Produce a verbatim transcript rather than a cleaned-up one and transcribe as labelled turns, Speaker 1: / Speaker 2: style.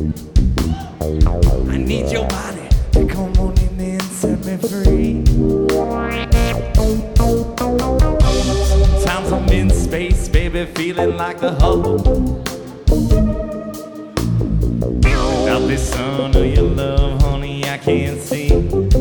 Speaker 1: I need your body to come on in and set me free. Sometimes I'm in space, baby, feeling like the Hubble. Without the sun of your love, honey, I can't see.